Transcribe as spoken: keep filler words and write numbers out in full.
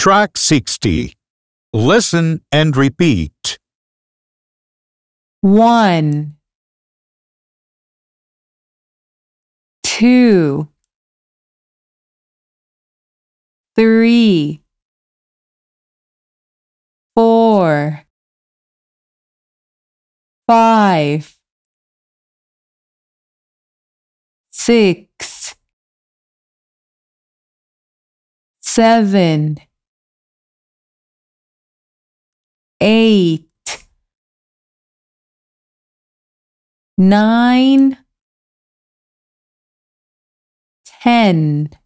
Track sixty. Listen and repeat. One, two, three, four, five, six, seven, eight, nine, ten.